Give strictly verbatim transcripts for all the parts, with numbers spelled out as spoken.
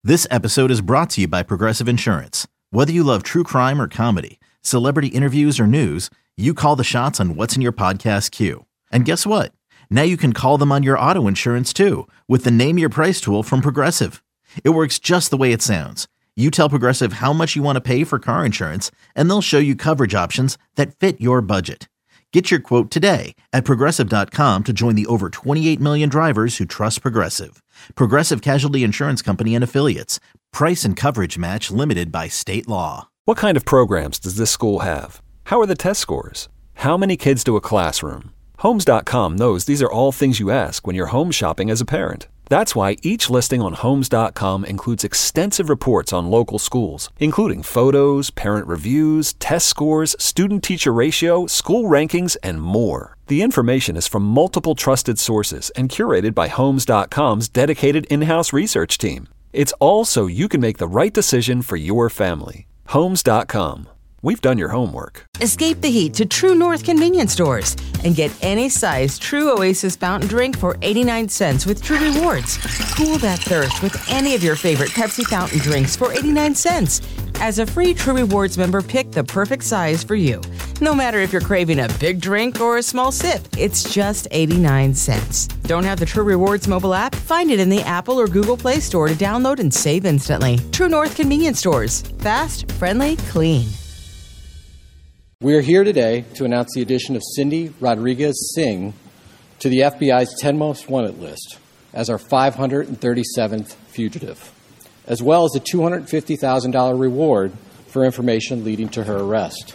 This episode is brought to you by Progressive Insurance. Whether you love true crime or comedy, celebrity interviews or news, you call the shots on what's in your podcast queue. And guess what? Now you can call them on your auto insurance too with the Name Your Price tool from Progressive. It works just the way it sounds. You tell Progressive how much you want to pay for car insurance, and they'll show you coverage options that fit your budget. Get your quote today at Progressive dot com to join the over twenty-eight million drivers who trust Progressive. Progressive Casualty Insurance Company and Affiliates. Price and coverage match limited by state law. What kind of programs does this school have? How are the test scores? How many kids to a classroom? Homes dot com knows these are all things you ask when you're home shopping as a parent. That's why each listing on Homes dot com includes extensive reports on local schools, including photos, parent reviews, test scores, student-teacher ratio, school rankings, and more. The information is from multiple trusted sources and curated by Homes dot com's dedicated in-house research team. It's all so you can make the right decision for your family. Homes dot com. We've done your homework. Escape the heat to True North convenience stores and get any size True Oasis fountain drink for eighty-nine cents with True Rewards. Cool that thirst with any of your favorite Pepsi fountain drinks for eighty-nine cents. As a free True Rewards member, pick the perfect size for you. No matter if you're craving a big drink or a small sip, it's just eighty-nine cents. Don't have the True Rewards mobile app? Find it in the Apple or Google Play Store to download and save instantly. True North convenience stores. Fast, friendly, clean. We are here today to announce the addition of Cindy Rodriguez Singh to the F B I's ten Most Wanted list as our five hundred thirty-seventh fugitive, as well as a two hundred fifty thousand dollars reward for information leading to her arrest.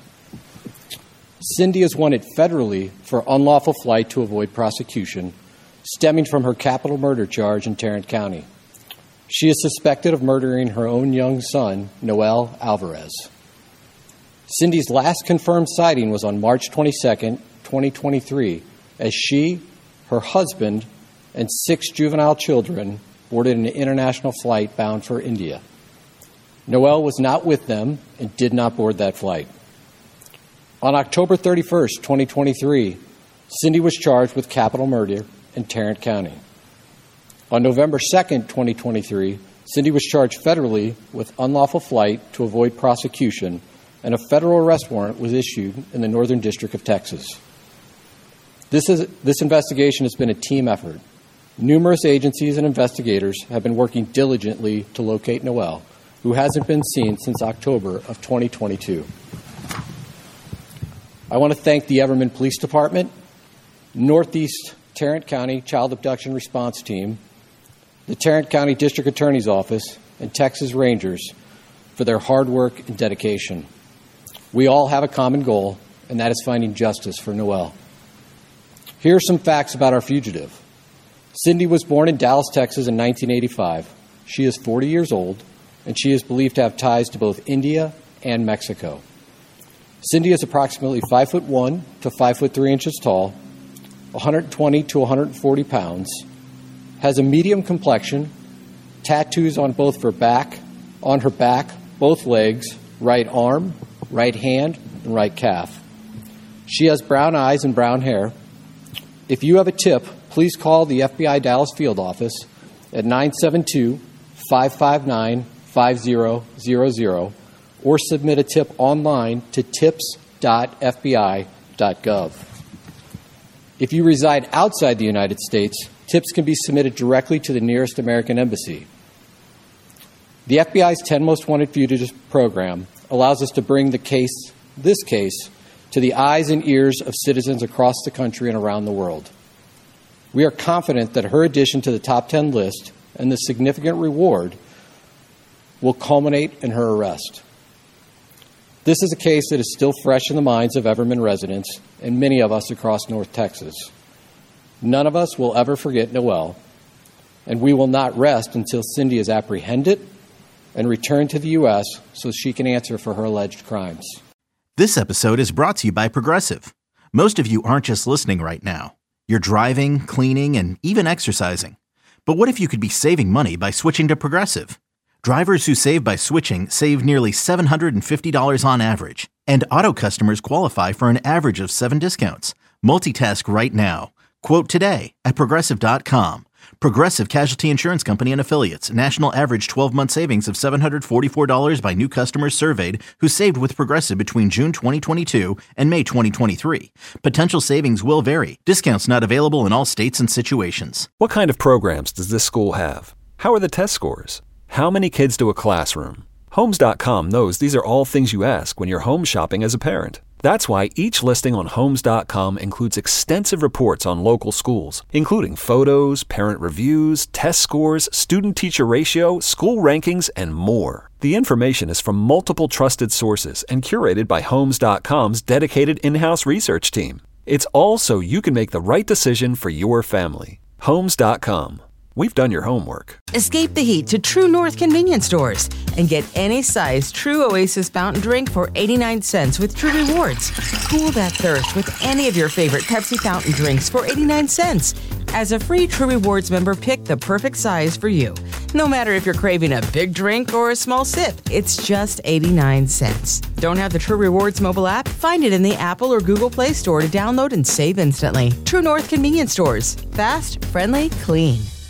Cindy is wanted federally for unlawful flight to avoid prosecution, stemming from her capital murder charge in Tarrant County. She is suspected of murdering her own young son, Noel Alvarez. Cindy's last confirmed sighting was on March twenty-second, twenty twenty-three, as she, her husband, and six juvenile children boarded an international flight bound for India. Noel was not with them and did not board that flight. On October thirty-first, twenty twenty-three, Cindy was charged with capital murder in Tarrant County. On November second, twenty twenty-three, Cindy was charged federally with unlawful flight to avoid prosecution, and a federal arrest warrant was issued in the Northern District of Texas. This, is, this investigation has been a team effort. Numerous agencies and investigators have been working diligently to locate Noel, who hasn't been seen since October of twenty twenty-two. I want to thank the Everman Police Department, Northeast Tarrant County Child Abduction Response Team, the Tarrant County District Attorney's Office, and Texas Rangers for their hard work and dedication. We all have a common goal, and that is finding justice for Noel. Here are some facts about our fugitive. Cindy was born in Dallas, Texas in nineteen eighty-five. She is forty years old, and she is believed to have ties to both India and Mexico. Cindy is approximately five foot one to five foot three inches tall, one hundred twenty to one hundred forty pounds, has a medium complexion, tattoos on both her back, on her back, both legs, right arm, right hand, and right calf. She has brown eyes and brown hair. If you have a tip, please call the F B I Dallas Field Office at nine seven two, five five nine, five zero zero zero or submit a tip online to tips dot f b i dot gov. If you reside outside the United States, tips can be submitted directly to the nearest American embassy. The F B I's ten Most Wanted Fugitives program allows us to bring the case, this case, to the eyes and ears of citizens across the country and around the world. We are confident that her addition to the top ten list and the significant reward will culminate in her arrest. This is a case that is still fresh in the minds of Everman residents and many of us across North Texas. None of us will ever forget Noel, and we will not rest until Cindy is apprehended and returned to the U S so she can answer for her alleged crimes. This episode is brought to you by Progressive. Most of you aren't just listening right now. You're driving, cleaning, and even exercising. But what if you could be saving money by switching to Progressive? Drivers who save by switching save nearly seven hundred fifty dollars on average, and auto customers qualify for an average of seven discounts. Multitask right now. Quote today at Progressive dot com. Progressive Casualty Insurance Company and Affiliates. National average twelve-month savings of seven hundred forty-four dollars by new customers surveyed who saved with Progressive between June twenty twenty-two and May twenty twenty-three. Potential savings will vary. Discounts not available in all states and situations. What kind of programs does this school have? How are the test scores? How many kids do a classroom? Homes dot com knows these are all things you ask when you're home shopping as a parent. That's why each listing on Homes dot com includes extensive reports on local schools, including photos, parent reviews, test scores, student-teacher ratio, school rankings, and more. The information is from multiple trusted sources and curated by Homes dot com's dedicated in-house research team. It's all so you can make the right decision for your family. Homes dot com. We've done your homework. Escape the heat to True North convenience stores and get any size True Oasis fountain drink for eighty-nine cents with True Rewards. Cool that thirst with any of your favorite Pepsi fountain drinks for eighty-nine cents. As a free True Rewards member, pick the perfect size for you. No matter if you're craving a big drink or a small sip, it's just eighty-nine cents. Don't have the True Rewards mobile app? Find it in the Apple or Google Play Store to download and save instantly. True North convenience stores. Fast, friendly, clean.